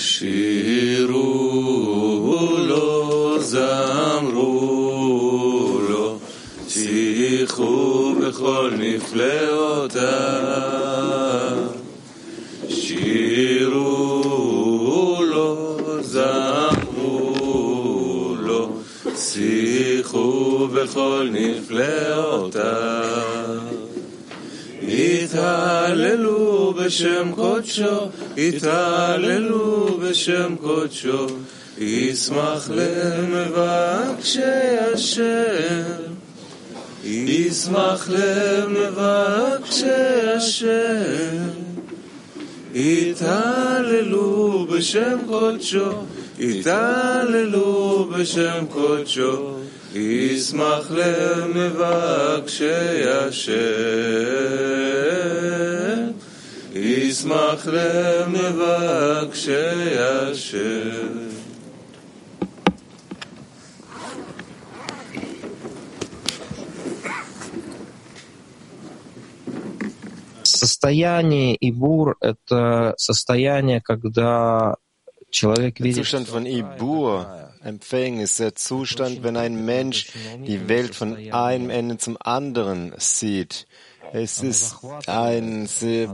שירו לו, זמרו לו, שיחו בכל נפלאותיו. שירו לו, זמרו לו, שיחו בכל נפלאותיו. התהללו בשם קודשו, התהללו בשם קודשו, ישמח למבקשי השם, ישמח למבקשי השם. התהללו בשם קודשו, התהללו בשם קודשו, ישמח למבקשי השם, ישמח למבקשי השם. Состояние Ибур — это состояние, когда человек Der видит... Zustand von Ibur, Empfängnis, ist der Zustand, wenn ein Mensch die Welt von einem Ende zum anderen sieht. Es ist ein sehr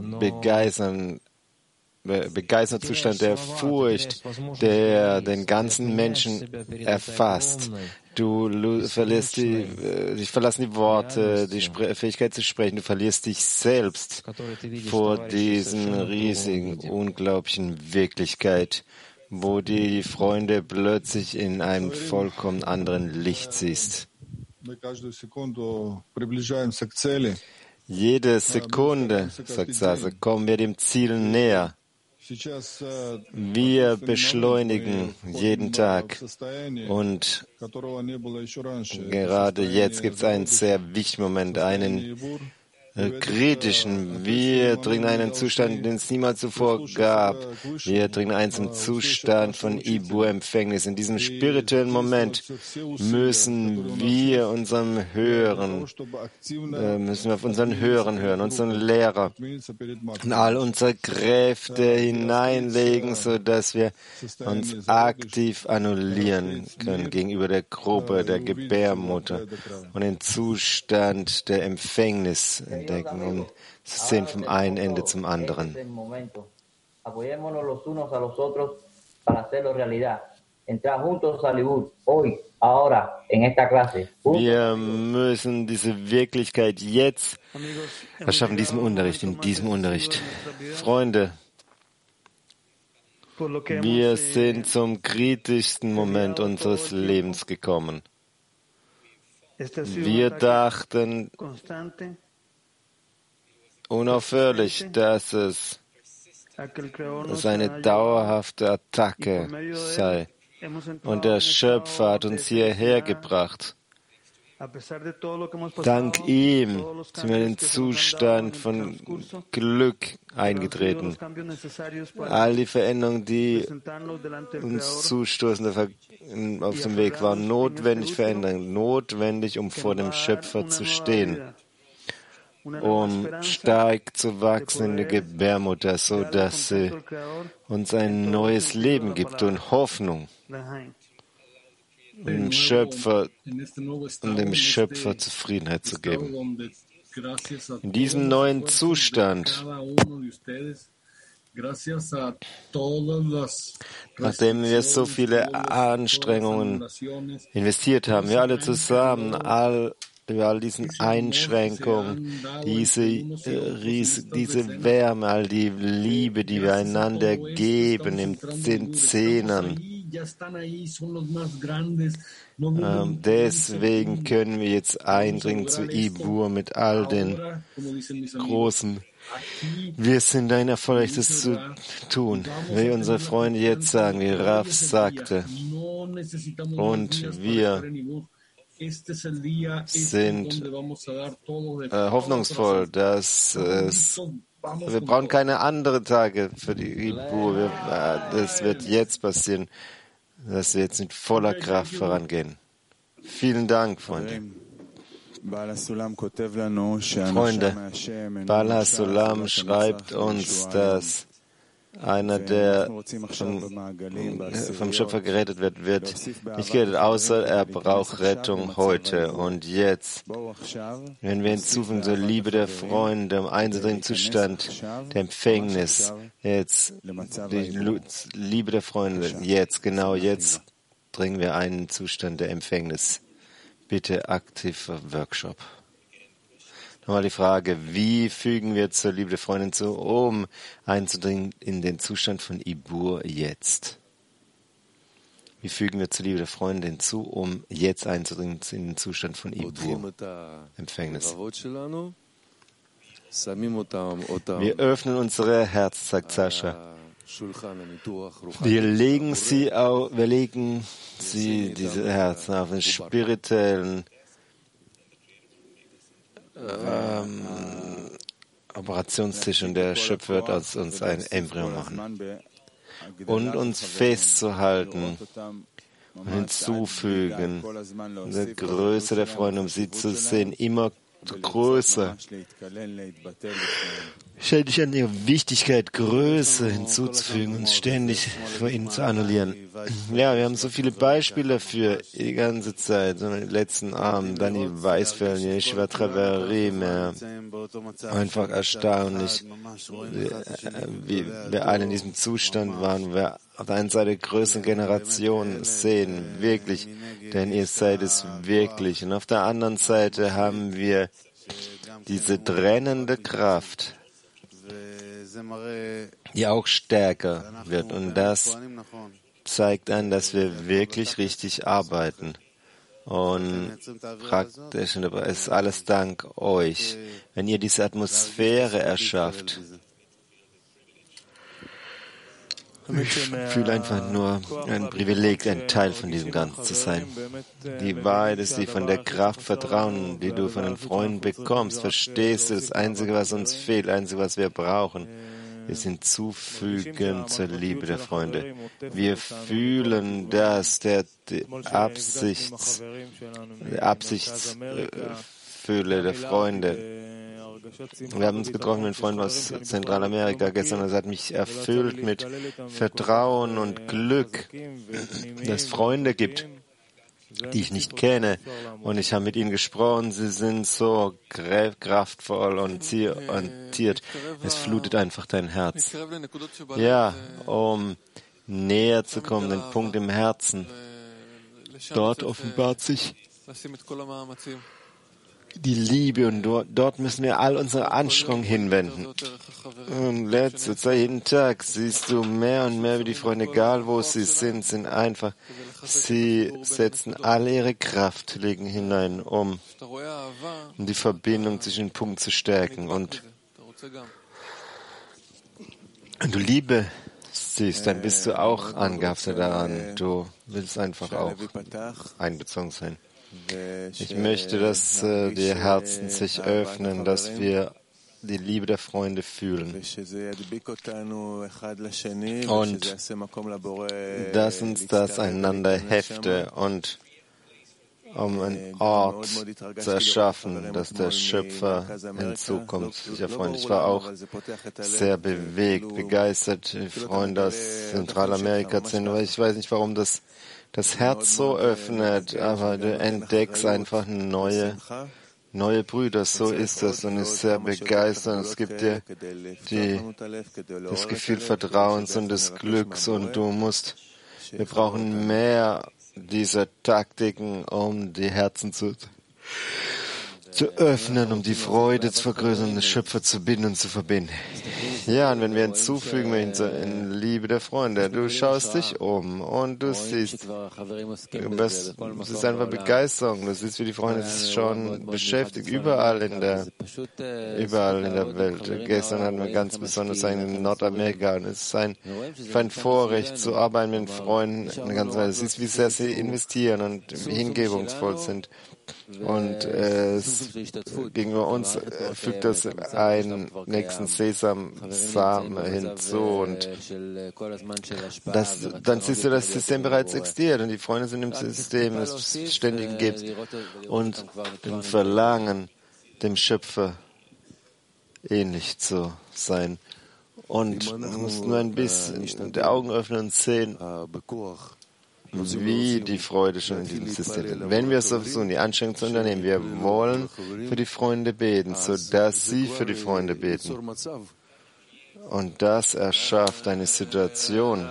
begeisternder Zustand der Furcht, der den ganzen Menschen erfasst. Du verlierst dich verlassen die Worte, die Fähigkeit zu sprechen. Du verlierst dich selbst vor diesen riesigen, unglaublichen Wirklichkeit, wo die Freunde plötzlich in einem vollkommen anderen Licht siehst. Jede Sekunde, sagt Sase, kommen wir dem Ziel näher. Wir beschleunigen jeden Tag und gerade jetzt gibt es einen sehr wichtigen Moment, einen kritischen. Wir dringen einen Zustand, den es niemals zuvor gab. Wir dringen einen zum Zustand von Ibur-Empfängnis. In diesem spirituellen Moment müssen wir auf unseren Hören hören, unseren Lehrer und all unsere Kräfte hineinlegen, sodass wir uns aktiv annullieren können gegenüber der Gruppe, der Gebärmutter und den Zustand der Empfängnis entdecken und zu sehen vom einen Ende zum anderen. Wir müssen diese Wirklichkeit jetzt erschaffen, in diesem Unterricht. Freunde, wir sind zum kritischsten Moment unseres Lebens gekommen. Wir dachten unaufhörlich, dass es eine dauerhafte Attacke sei. Und der Schöpfer hat uns hierher gebracht. Dank ihm sind wir in den Zustand von Glück eingetreten. All die Veränderungen, die uns zustoßen auf dem Weg, waren notwendig Veränderungen, notwendig, um vor dem Schöpfer zu stehen, um stark zu wachsen in der Gebärmutter, so dass sie uns ein neues Leben gibt und Hoffnung, dem Schöpfer Zufriedenheit zu geben. In diesem neuen Zustand, nachdem wir so viele Anstrengungen investiert haben, wir alle zusammen, über all diesen Einschränkungen, diese Wärme, all die Liebe, die wir einander geben in den Zehnern. Deswegen können wir jetzt eindringen zu Ibur mit all den großen. Wir sind ein erfolgreiches zu tun, wie unsere Freunde jetzt sagen, wie Raf sagte. Und wir sind hoffnungsvoll, dass wir brauchen keine anderen Tage für die Ibur. Das wird jetzt passieren, dass wir jetzt mit voller Kraft vorangehen. Vielen Dank, Freunde. Freunde, Baal HaSulam schreibt uns, dass einer, der vom Schöpfer gerettet wird nicht gerettet, außer er braucht Rettung heute und jetzt. Wenn wir hinzufügen zur Liebe der Freunde, um einzudringen Zustand der Empfängnis, jetzt, die Liebe der Freunde, jetzt, genau jetzt dringen wir einen Zustand der Empfängnis. Bitte aktiver Workshop. Nochmal die Frage, wie fügen wir zur Liebe der Freundin zu, um einzudringen in den Zustand von Ibur jetzt? Wie fügen wir zur Liebe der Freundin hinzu, um jetzt einzudringen in den Zustand von Ibur, Empfängnis? Wir öffnen unsere Herzen, sagt Sascha. Wir legen sie, diese Herzen, auf den spirituellen Operationstisch und der Schöpfer wird aus uns ein Embryo machen. Und uns festzuhalten und hinzufügen, die Größe der Freunde, um sie zu sehen, immer größer. Ständig an ihre Wichtigkeit, Größe hinzuzufügen und ständig vor ihnen zu annullieren. Ja, wir haben so viele Beispiele dafür die ganze Zeit. So in den letzten Abend, Dani Weisfeld, Yeshiva Traverim, einfach erstaunlich, wie wir alle in diesem Zustand waren, wo wir auf der einen Seite größere Generationen sehen, wirklich, denn ihr seid es wirklich. Und auf der anderen Seite haben wir diese trennende Kraft, die auch stärker wird. Und das zeigt an, dass wir wirklich richtig arbeiten. Und praktisch, und es ist alles dank euch. Wenn ihr diese Atmosphäre erschafft, ich fühle einfach nur ein Privileg, ein Teil von diesem Ganzen zu sein. Die Wahrheit ist die von der Kraft Vertrauen, die du von den Freunden bekommst. Verstehst du, das Einzige, was uns fehlt, das Einzige, was wir brauchen, ist hinzufügen zur Liebe der Freunde. Wir fühlen, dass die Absichtsfülle der Freunde. Wir haben uns getroffen mit Freunden aus Zentralamerika gestern und es hat mich erfüllt mit Vertrauen und Glück, dass es Freunde gibt, die ich nicht kenne. Und ich habe mit ihnen gesprochen, sie sind so kraftvoll und zielorientiert. Es flutet einfach dein Herz. Ja, um näher zu kommen, den Punkt im Herzen. Dort offenbart sich die Liebe und dort müssen wir all unsere Anstrengungen hinwenden. Und letzte Zeit, jeden Tag siehst du mehr und mehr, wie die Freunde, egal wo sie sind einfach, sie setzen alle ihre Kraft, legen hinein, um die Verbindung zwischen den Punkten zu stärken. Und wenn du Liebe siehst, dann bist du auch angehaftet daran. Du willst einfach auch einbezogen sein. Ich möchte, dass die Herzen sich öffnen, dass wir die Liebe der Freunde fühlen. Und dass uns das einander hefte und um einen Ort zu erschaffen, dass der Schöpfer hinzukommt. Sicher, Freund, ich war auch sehr bewegt, begeistert, die Freunde aus Zentralamerika sind, aber ich weiß nicht, warum das Herz so öffnet, aber du entdeckst einfach neue Brüder, so ist das und ist sehr begeistert. Es gibt dir das Gefühl Vertrauens und des Glücks und wir brauchen mehr dieser Taktiken, um die Herzen zu öffnen, um die Freude zu vergrößern, den Schöpfer zu binden und zu verbinden. Ja, und wenn wir hinzufügen in Liebe der Freunde, du schaust dich um und du siehst, es ist einfach Begeisterung, du siehst, wie die Freunde sich schon beschäftigt, überall in der Welt. Gestern hatten wir ganz besonders einen in Nordamerika und es ist ein Vorrecht zu arbeiten mit Freunden eine ganze Weile. Du siehst, wie sehr sie investieren und hingebungsvoll sind. Und gegenüber uns fügt das einen nächsten Sesamsamen hinzu und dann siehst du, dass das System bereits existiert und die Freunde sind im System, es ständig gibt und im Verlangen, dem Schöpfer ähnlich zu sein. und musst nur ein bisschen die Augen öffnen und sehen, wie die Freude schon in diesem System ist. Wenn wir es versuchen, die Anstrengung zu unternehmen, wir wollen für die Freunde beten, sodass sie für die Freunde beten. Und das erschafft eine Situation,